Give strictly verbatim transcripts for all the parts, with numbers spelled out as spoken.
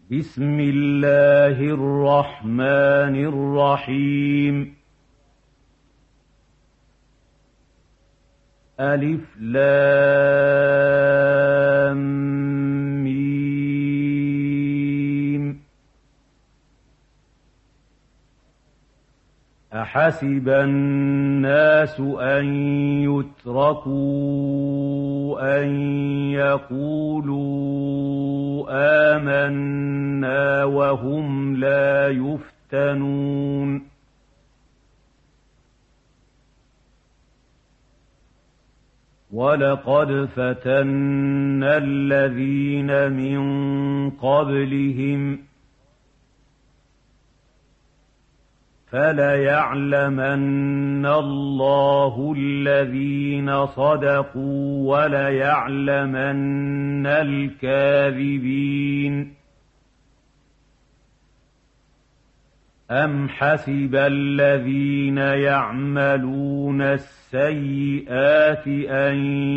بسم الله الرحمن الرحيم ألف لام ميم أحسب الناس أن يتركوا أن يقولوا آمنا وهم لا يفتنون ولقد فتنا الذين من قبلهم فليعلمن الله الذين صدقوا وليعلمن الكاذبين أم حسب الذين يعملون السيئات أن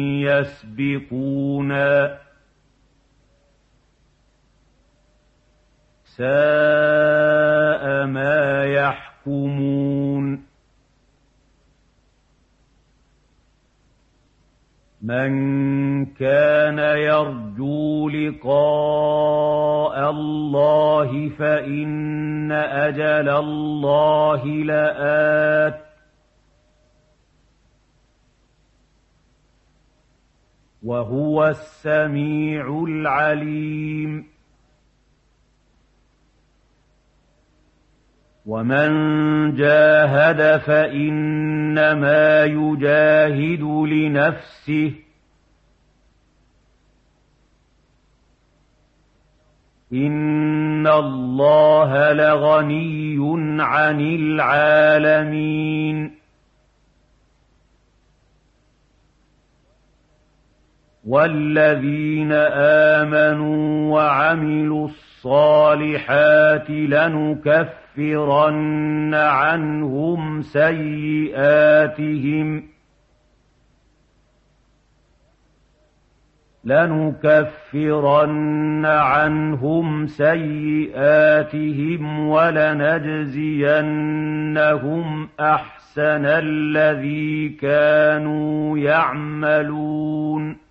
يسبقونا ساء ما يحكمون من كان يرجو لقاء الله فإن أجل الله لآت وهو السميع العليم ومن جاهد فإنما يجاهد لنفسه إن الله لغني عن العالمين والذين آمنوا وعملوا الصالحات لنكفرن عنهم سيئاتهم لنكفرن عنهم سيئاتهم ولنجزينهم أحسن الذي كانوا يعملون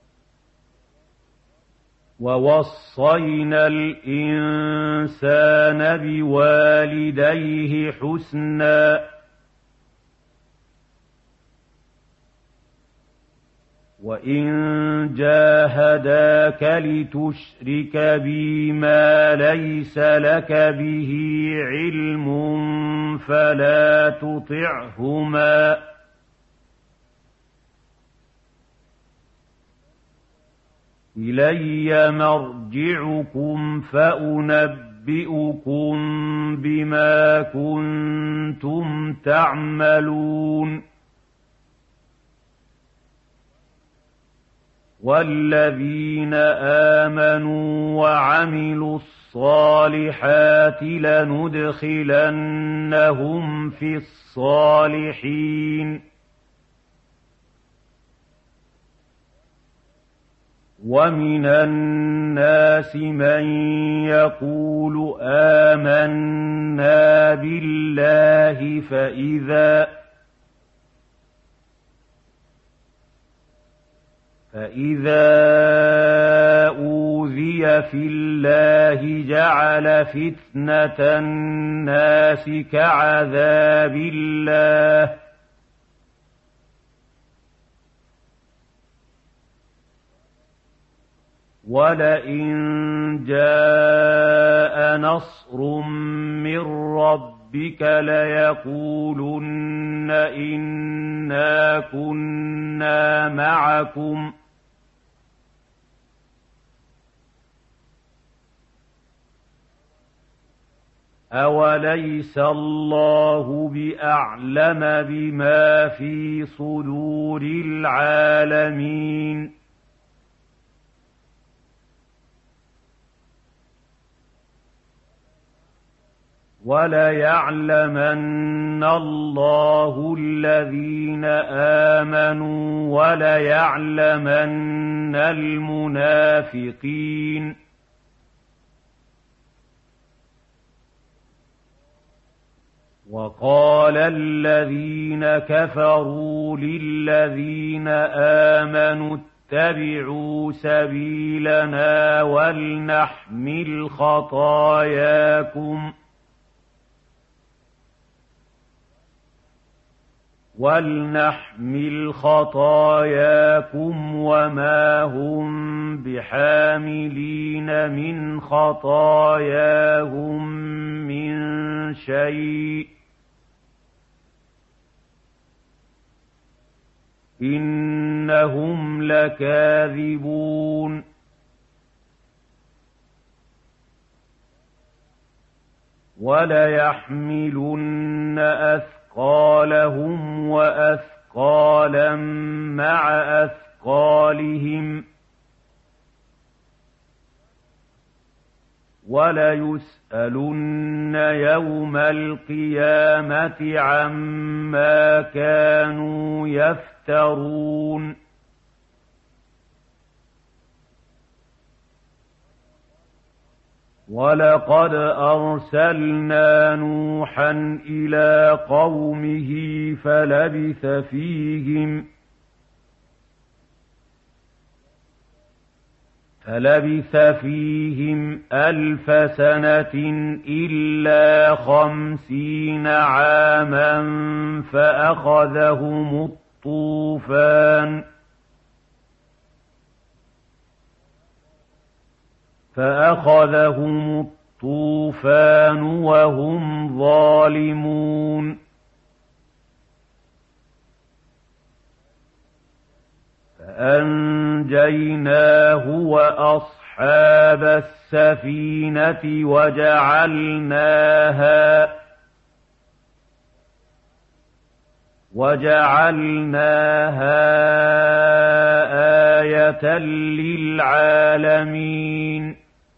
ووصينا الإنسان بوالديه حسنا وإن جاهداك لتشرك بي ما ليس لك به علم فلا تطعهما إلي مرجعكم فأنبئكم بما كنتم تعملون والذين آمنوا وعملوا الصالحات لندخلنهم في الصالحين ومن الناس من يقول آمنا بالله فإذا فإذا أوذي في الله جعل فتنة الناس كعذاب الله ولئن جاء نصر من ربك ليقولن إنا كنا معكم أوليس الله بأعلم بما في صدور العالمين وليعلمن الله الذين آمنوا وليعلمن المنافقين وقال الذين كفروا للذين آمنوا اتبعوا سبيلنا ولنحمل خطاياكم ولنحمل خطاياكم وما هم بحاملين من خطاياهم من شيء إنهم لكاذبون وليحملن أثقالهم وأثقالا مع أثقالهم وليسألن يوم القيامة عما كانوا يفترون ولقد أرسلنا نوحا إلى قومه فلبث فيهم فلبث فيهم ألف سنة إلا خمسين عاما فأخذهم الطوفان فأخذهم الطوفان وهم ظالمون فأنجيناه وأصحاب السفينة وجعلناها وجعلناها آية للعالمين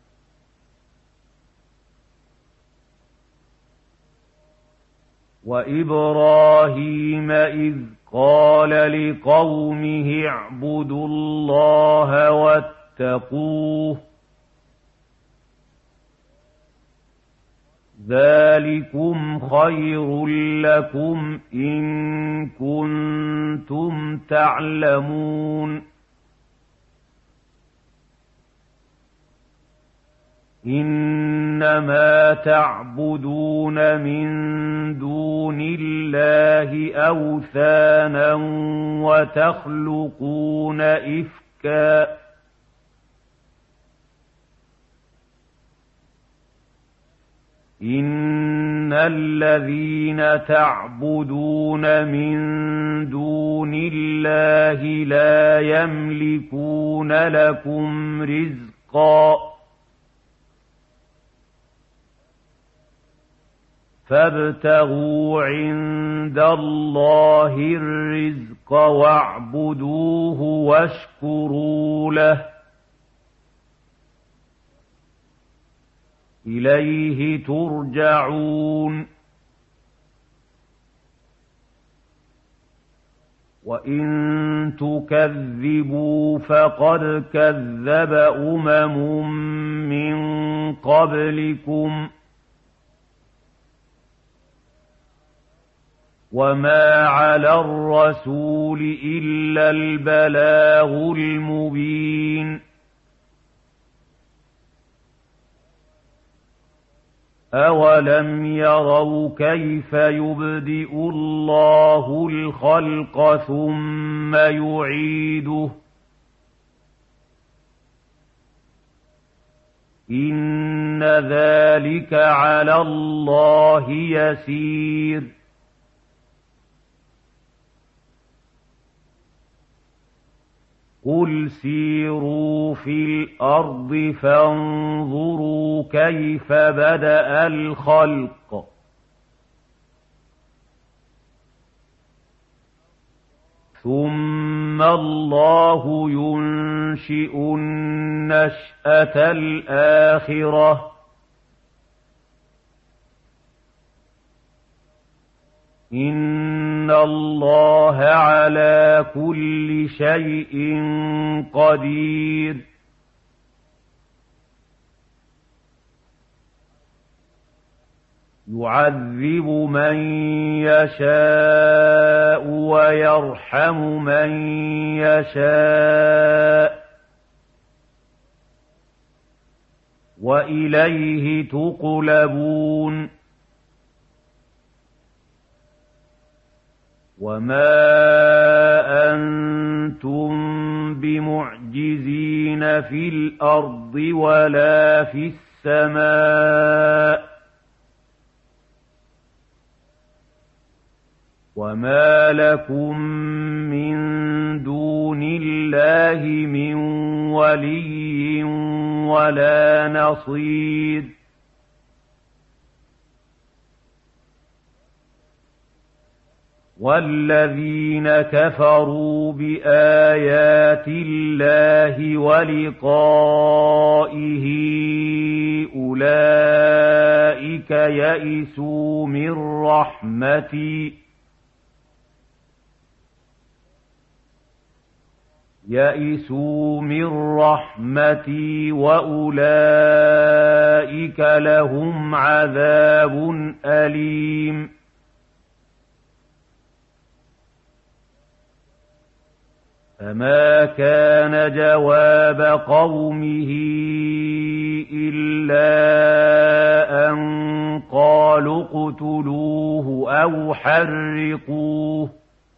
وإبراهيم إذ قال لقومه اعبدوا الله واتقوه ذلكم خير لكم إن كنتم تعلمون إنما تعبدون من دون الله أوثانا وتخلقون إفكا إن الذين تعبدون من دون الله لا يملكون لكم رزقا فابتغوا عند الله الرزق واعبدوه واشكروا له إليه ترجعون وإن تكذبوا فقد كذب أمم من قبلكم وما على الرسول إلا البلاغ المبين أولم يروا كيف يبدئ الله الخلق ثم يعيده إن ذلك على الله يسير قل سيروا في الأرض فانظروا كيف بدأ الخلق ثم الله ينشئ النشأة الآخرة إن الله على كل شيء قدير يعذب من يشاء ويرحم من يشاء وإليه تقلبون وما أنتم بمعجزين في الأرض ولا في السماء وما لكم من دون الله من ولي ولا نصير والذين كفروا بآيات الله ولقائه أولئك يئسوا من رحمتي يئسوا من رحمتي وأولئك لهم عذاب أليم فما كان جواب قومه إلا أن قالوا اقتلوه أو حرقوه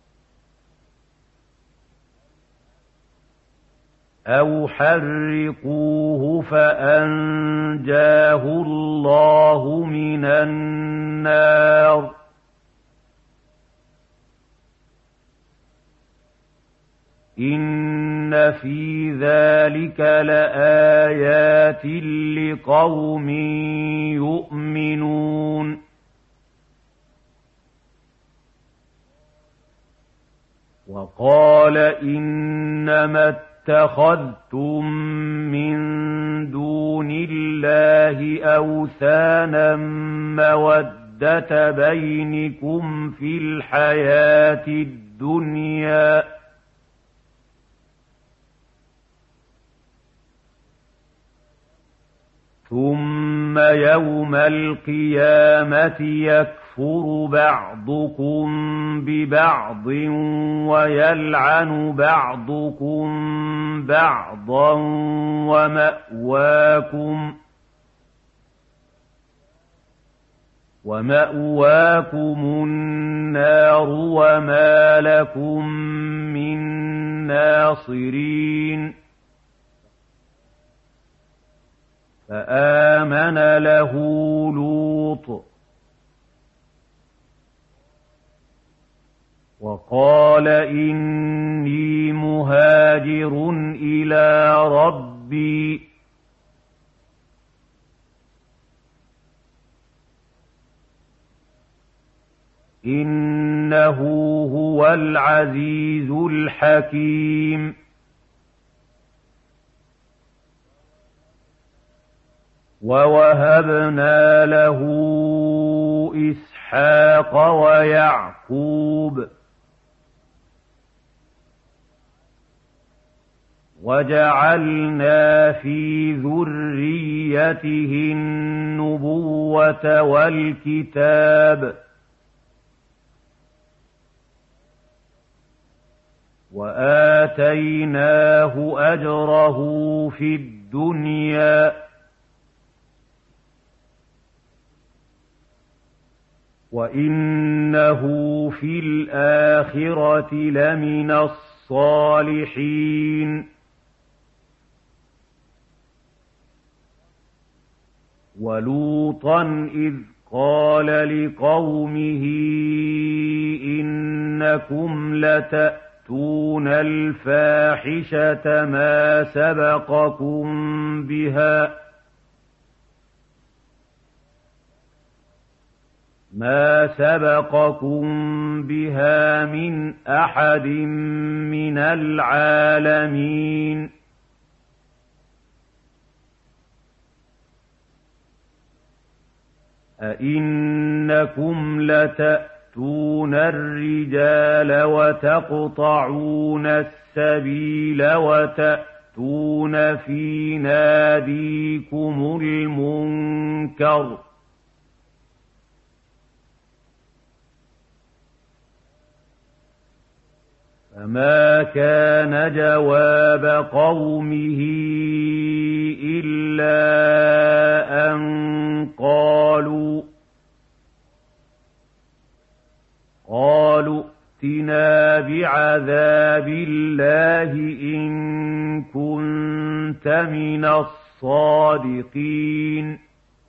أو حرقوه فأنجاه الله من النار إن في ذلك لآيات لقوم يؤمنون وقال إنما اتخذتم من دون الله أوثانا مودة بينكم في الحياة الدنيا ثم يوم القيامة يكفر بعضكم ببعض ويلعن بعضكم بعضا ومأواكم ومأواكم النار وما لكم من ناصرين فآمن له لوط وقال إني مهاجر إلى ربي إنه هو العزيز الحكيم ووهبنا له إسحاق ويعقوب وجعلنا في ذريته النبوة والكتاب وآتيناه أجره في الدنيا وإنه في الآخرة لمن الصالحين ولوطا إذ قال لقومه إنكم لتأتون الفاحشة ما سبقكم بها ما سبقكم بها من أحد من العالمين أئنكم لتأتون الرجال وتقطعون السبيل وتأتون في ناديكم المنكر فما كان جواب قومه إلا أن قالوا قالوا ائتنا بعذاب الله إن كنت من الصادقين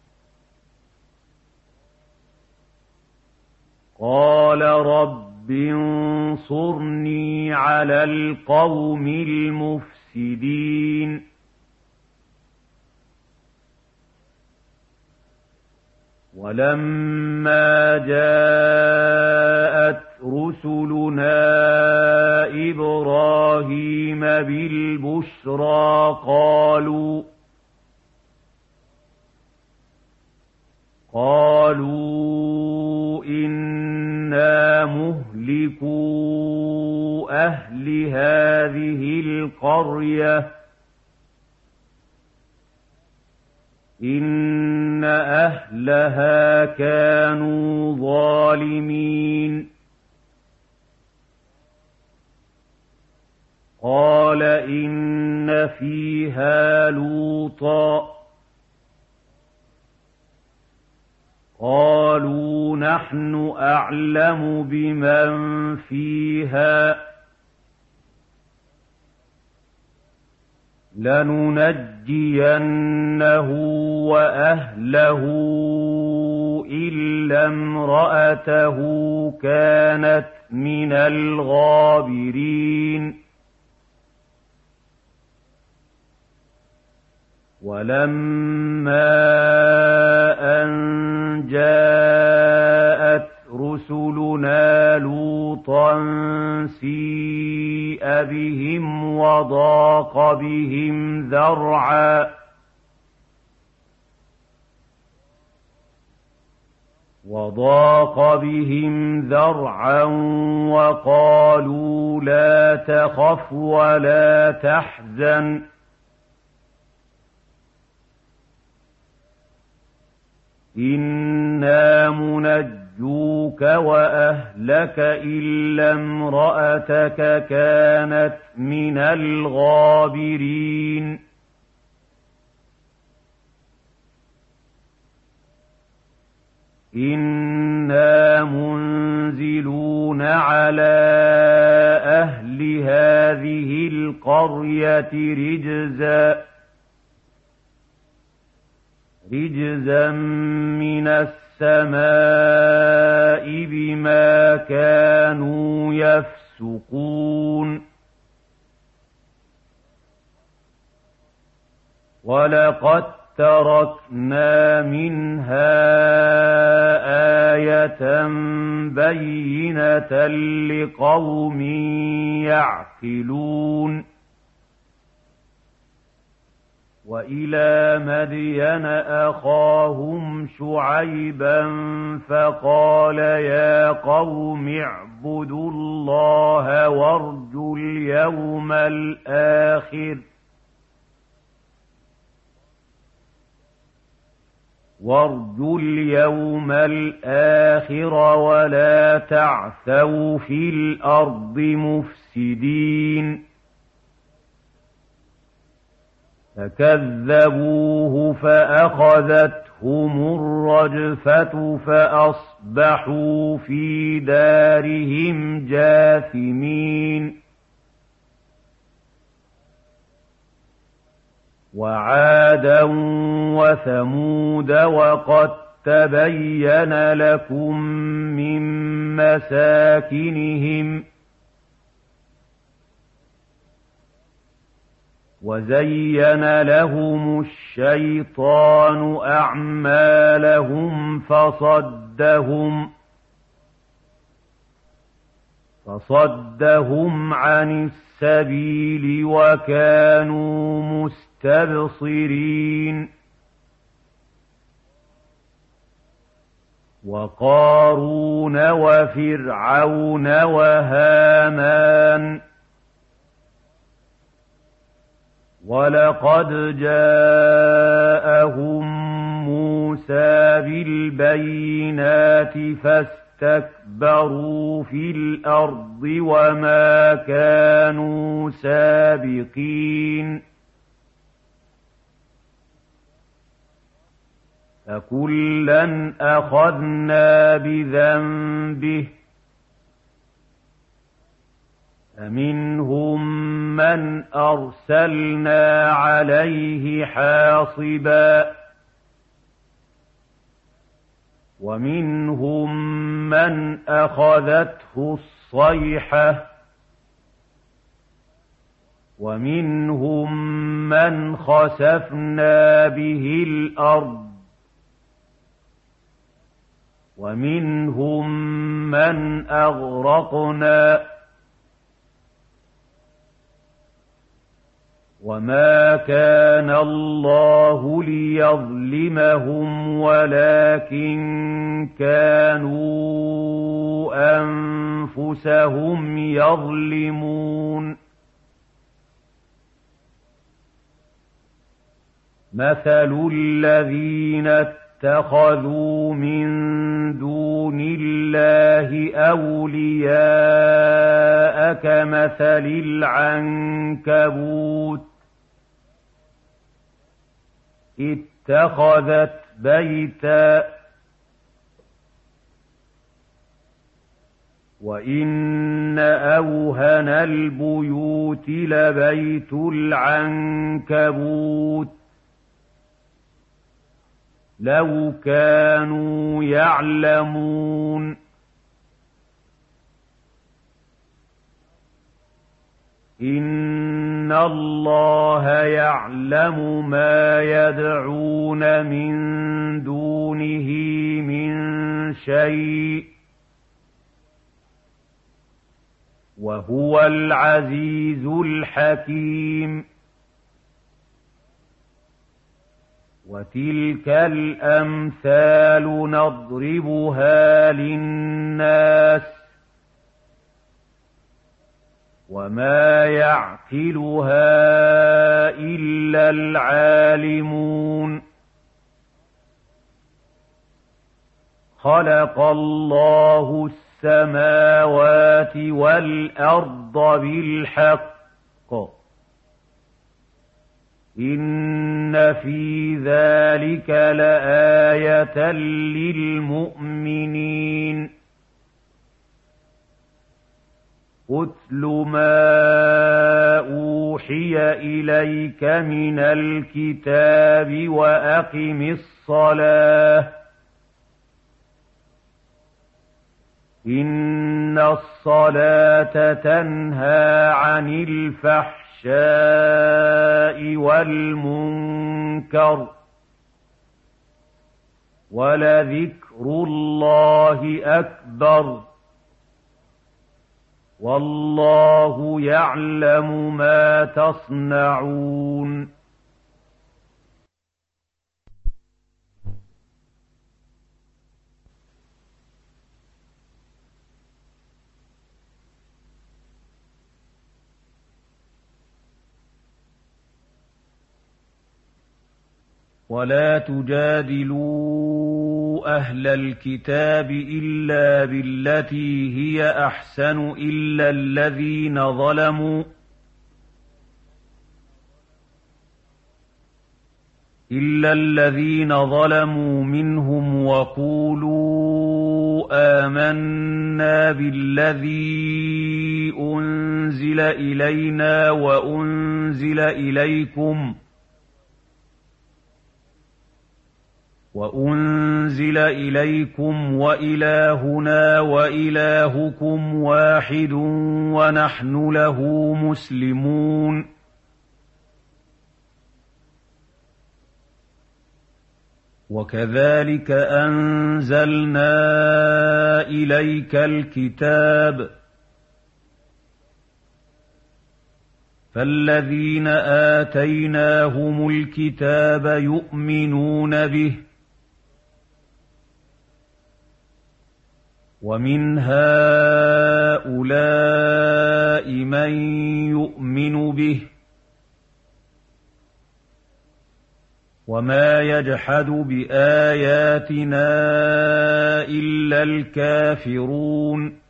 قال رب انصرني على القوم المفسدين ولما جاءت رسلنا إبراهيم بالبشرى قالوا قالوا إنا مهلكو أهل هذه القرية إن أهلها كانوا ظالمين قال إن فيها لوطا قالوا نحن أعلم بمن فيها لننجينه وأهله إلا امرأته كانت من الغابرين ولما أن جاءت رسلنا لوطا سيء بهم وضاق بهم ذرعا وضاق بهم ذرعا وقالوا لا تخف ولا تحزن إنا منجوك وأهلك إلا امرأتك كانت من الغابرين إنا منزلون على أهل هذه القرية رجزا رجزا من السماء بما كانوا يفسقون ولقد تركنا منها آية بينة لقوم يعقلون وإلى مدين أخاهم شعيبا فقال يا قوم اعبدوا الله وارجوا اليوم الآخر وارجوا اليوم الآخر ولا تعثوا في الأرض مفسدين فكذبوه فأخذتهم الرجفة فأصبحوا في دارهم جاثمين وعادا وثمود وقد تبين لكم من مساكنهم وزين لهم الشيطان أعمالهم فصدهم فصدهم عن السبيل وكانوا مستبصرين وقارون وفرعون وهامان ولقد جاءهم موسى بالبينات فاستمسكوا اسْتَكْبَرُوا فِي الْأَرْضِ وَمَا كَانُوا سَابِقِينَ فَكُلًّا أَخَذْنَا بِذَنبِهِ فَمِنْهُم مَّنْ أَرْسَلْنَا عَلَيْهِ حَاصِبًا وَمِنْهُم مَّنْ أَخَذَتْهُ الصَّيْحَةُ وَمِنْهُم مَّنْ خَسَفْنَا بِهِ الْأَرْضَ وَمِنْهُم مَّنْ أَغْرَقْنَا وَمَا كَانَ اللَّهُ لِيَظْلِمَهُمْ وَلَكِن كَانُوا أَنفُسَهُمْ يَظْلِمُونَ مَثَلُ الَّذِينَ اتَّخَذُوا مِن دُونِ اللَّهِ أَوْلِيَاءَ كَمَثَلِ الْعَنكَبُوتِ اتَّخَذَتْ بَيْتًا وَإِنَّ أَوْهَنَ الْبُيُوتِ لَبَيْتُ الْعَنكَبُوتِ لَوْ كَانُوا يَعْلَمُونَ إِنَّ اللَّهَ يَعْلَمُ مَا يَدْعُونَ مِن دُونِهِ مِن شَيْءٍ وَهُوَ الْعَزِيزُ الْحَكِيمُ وَتِلْكَ الْأَمْثَالُ نَضْرِبُهَا لِلنَّاسِ وَمَا يَعْقِلُهَا إِلَّا الْعَالِمُونَ خَلَقَ اللَّهُ السَّمَاوَاتِ وَالْأَرْضَ بِالْحَقِّ إِنَّ فِي ذَلِكَ لَآيَةً لِّلْمُؤْمِنِينَ أُتْلُ مَا أُوحِيَ إِلَيْكَ مِنَ الْكِتَابِ وَأَقِمِ الصَّلَاةَ إِنَّ الصَّلَاةَ تَنْهَى عَنِ الْفَحْشَاءِ وَالْمُنكَرِ وَلَذِكْرُ اللَّهِ أَكْبَرُ وَاللَّهُ يَعْلَمُ مَا تَصْنَعُونَ وَلَا تُجَادِلُوا أَهْلَ الْكِتَابِ إِلَّا بِالَّتِي هِيَ أَحْسَنُ إِلَّا الَّذِينَ ظَلَمُوا إِلَّا الَّذِينَ ظَلَمُوا مِنْهُمْ وَقُولُوا آمَنَّا بِالَّذِي أُنزِلَ إِلَيْنَا وَأُنزِلَ إِلَيْكُمْ وَأُنزِلَ إِلَيْكُمْ وَإِلَٰهُنَا وَإِلَٰهُكُمْ وَاحِدٌ وَنَحْنُ لَهُ مُسْلِمُونَ وَكَذَٰلِكَ أَنزَلْنَا إِلَيْكَ الْكِتَابَ فَالَّذِينَ آتَيْنَاهُمُ الْكِتَابَ يُؤْمِنُونَ بِهِ وَمِنْ هَٰؤُلَاءِ مَن يُؤْمِنُ بِهِ وما يجحد بآياتنا إلا الكافرون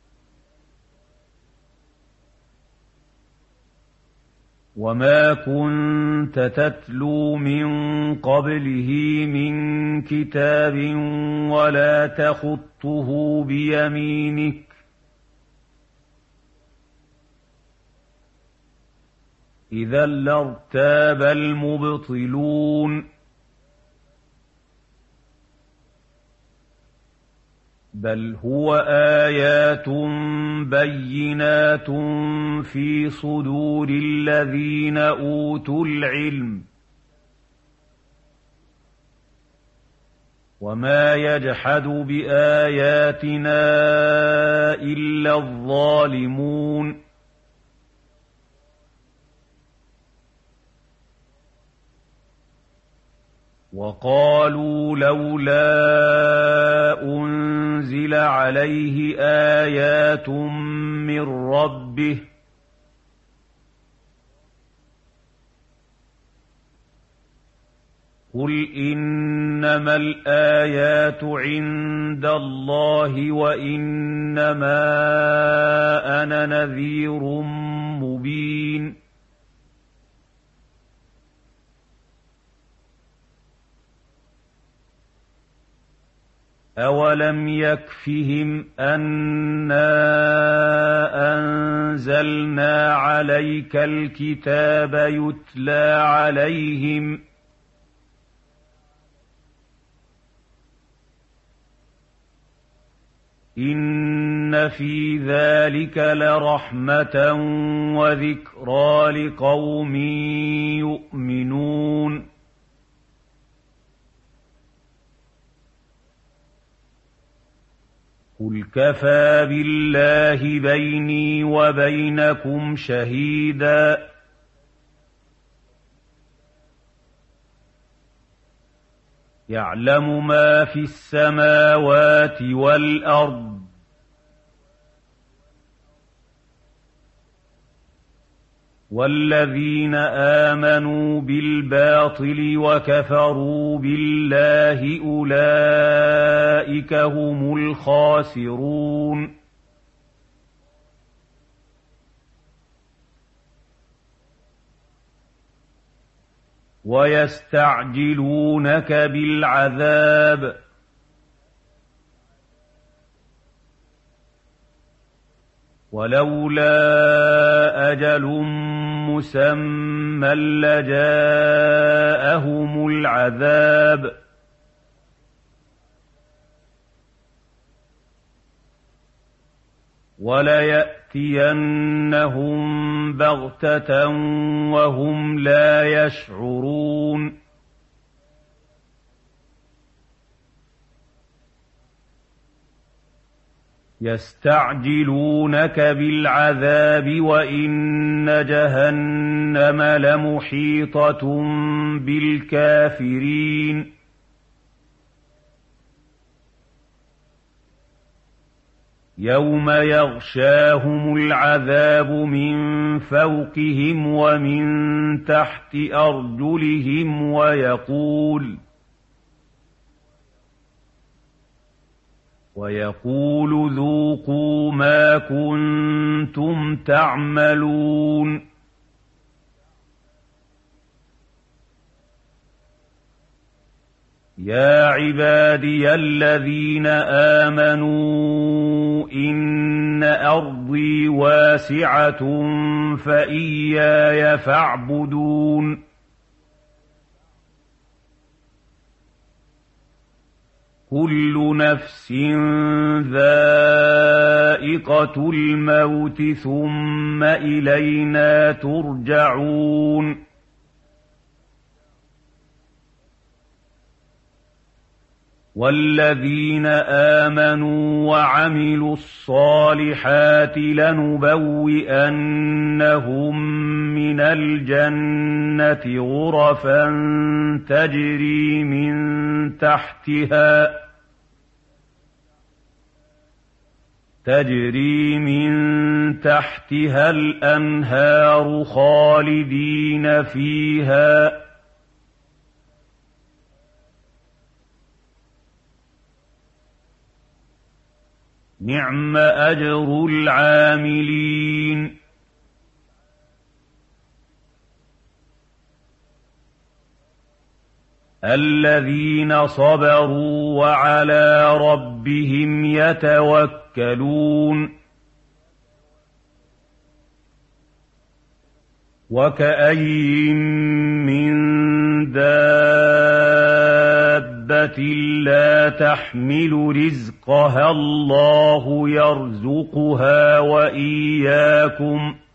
وما كنت تتلو من قبله من كتاب ولا تخطه بيمينك إذا لارتاب المبطلون بل هو آيات بينات في صدور الذين أوتوا العلم وما يجحد بآياتنا إلا الظالمون وقالوا لولا أنزل عليه آيات من ربه قل إنما الآيات عند الله وإنما أنا نذير مبين أولم يكفهم أنا أنزلنا عليك الكتاب يتلى عليهم إن في ذلك لرحمة وذكرى لقوم يؤمنون قل كفى بالله بيني وبينكم شهيدا يعلم ما في السماوات والأرض والذين آمنوا بالباطل وكفروا بالله أولئك هم الخاسرون ويستعجلونك بالعذاب ولولا أجل مسمى لجاءهم العذاب وليأتينهم بغتة وهم لا يشعرون يستعجلونك بالعذاب وإن جهنم لمحيطة بالكافرين يوم يغشاهم العذاب من فوقهم ومن تحت أرجلهم ويقول ويقول ذوقوا ما كنتم تعملون يا عبادي الذين آمنوا إن أرضي واسعة فإياي فاعبدون كل نفس ذائقة الموت ثم إلينا ترجعون والذين آمنوا وعملوا الصالحات لنبوئنهم من الجنة غرفا تجري من تحتها تجري من تحتها الأنهار خالدين فيها نِعْمَ أَجْرُ الْعَامِلِينَ الَّذِينَ صَبَرُوا وَعَلَىٰ رَبِّهِمْ يَتَوَكَّلُونَ وَكَأَيِّن مِّن دَابَّةٍ لَّا تَحْمِلُ رِزْقَهَا اللَّهُ يَرْزُقُهَا وَإِيَّاكُمْ ۚ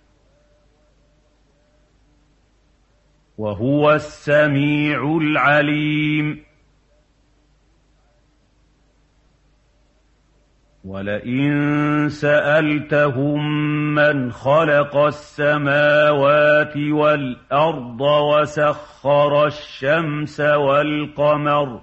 وَهُوَ السَّمِيعُ الْعَلِيمُ وَلَئِن سَأَلْتَهُم مَّنْ خَلَقَ السَّمَاوَاتِ وَالْأَرْضَ وَسَخَّرَ الشَّمْسَ وَالْقَمَرَ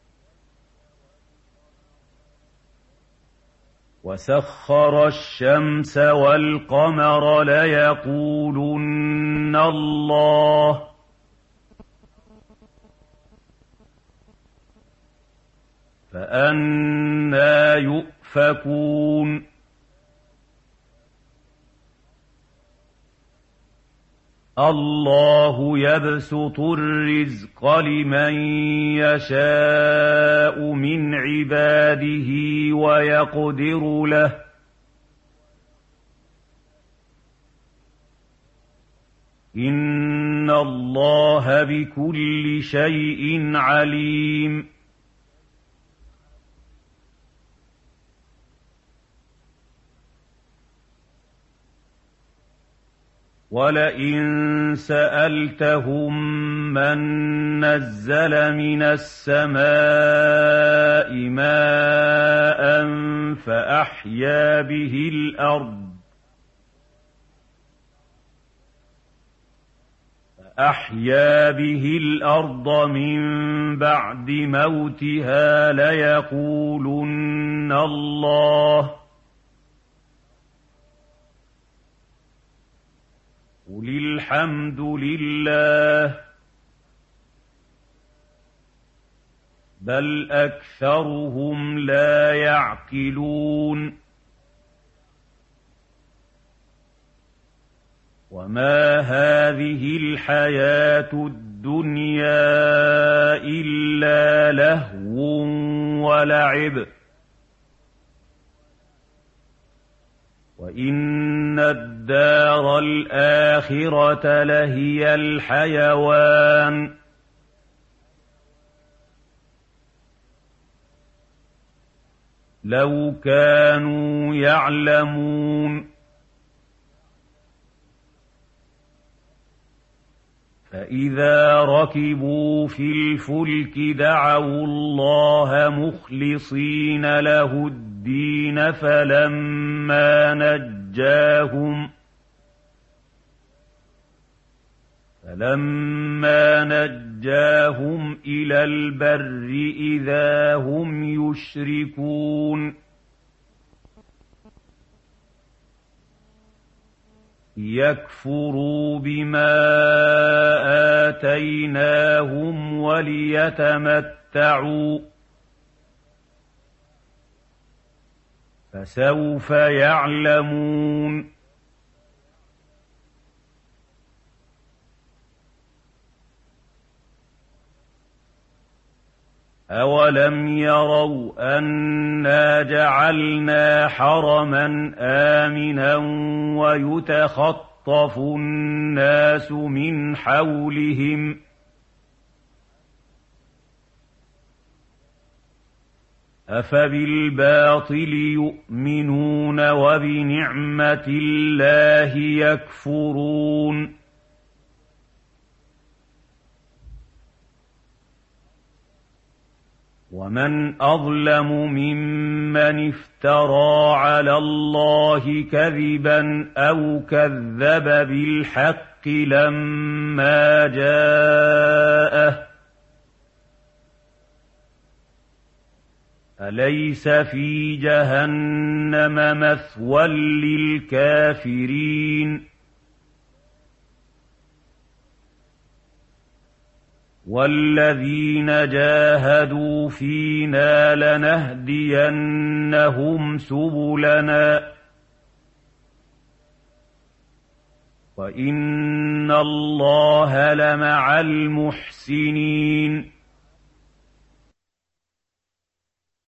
وَسَخَّرَ الشَّمْسَ وَالْقَمَرَ لَيَقُولُنَّ اللَّهُ ۖ فَأَنَّىٰ يُؤْفَكُونَ اللَّهُ يَبْسُطُ الرِّزْقَ لِمَن يَشَاءُ مِنْ عِبَادِهِ وَيَقْدِرُ لَهُ ۚ إِنَّ اللَّهَ بِكُلِّ شَيْءٍ عَلِيمٌ وَلَئِن سَأَلْتَهُم مَّن نَّزَّلَ مِنَ السَّمَاءِ مَاءً فَأَحْيَا بِهِ الْأَرْضَ فَأَحْيَا بِهِ الْأَرْضَ مِن بَعْدِ مَوْتِهَا لَيَقُولُنَّ اللَّهُ ۚ قُلِ الْحَمْدُ لِلَّهِ ۚ بَلْ أَكْثَرُهُمْ لَا يَعْقِلُونَ وَمَا هَٰذِهِ الْحَيَاةُ الدُّنْيَا إِلَّا لَهْوٌ وَلَعِبٌ ۚ وَإِنَّ الدَّارَ الْآخِرَةَ لَهِيَ الْحَيَوَانُ لَوْ كَانُوا يَعْلَمُونَ فَإِذَا رَكِبُوا فِي الْفُلْكِ دَعَوُا اللَّهَ مُخْلِصِينَ لَهُ الدِّينَ فَلَمَّا نَجَّاهُمْ فَلَمَّا نَجَّاهُمْ إِلَى الْبَرِّ إِذَا هُمْ يُشْرِكُونَ لِيَكْفُرُوا بِمَا آتَيْنَاهُمْ وَلِيَتَمَتَّعُوا ۖ فَسَوْفَ يَعْلَمُونَ أَوَلَمْ يَرَوْا أَنَّا جَعَلْنَا حَرَمًا آمِنًا وَيُتَخَطَّفُ النَّاسُ مِنْ حَوْلِهِمْ ۚ أَفَبِالْبَاطِلِ يُؤْمِنُونَ وَبِنِعْمَةِ اللَّهِ يَكْفُرُونَ وَمَنْ أَظْلَمُ مِمَّنِ افْتَرَىٰ عَلَى اللَّهِ كَذِبًا أَوْ كَذَّبَ بِالْحَقِّ لَمَّا جَاءَهُ ۚ أَلَيْسَ فِي جَهَنَّمَ مَثْوًى لِّلْكَافِرِينَ وَالَّذِينَ جَاهَدُوا فِينَا لَنَهْدِيَنَّهُمْ سُبُلَنَا وَإِنَّ اللَّهَ لَمَعَ الْمُحْسِنِينَ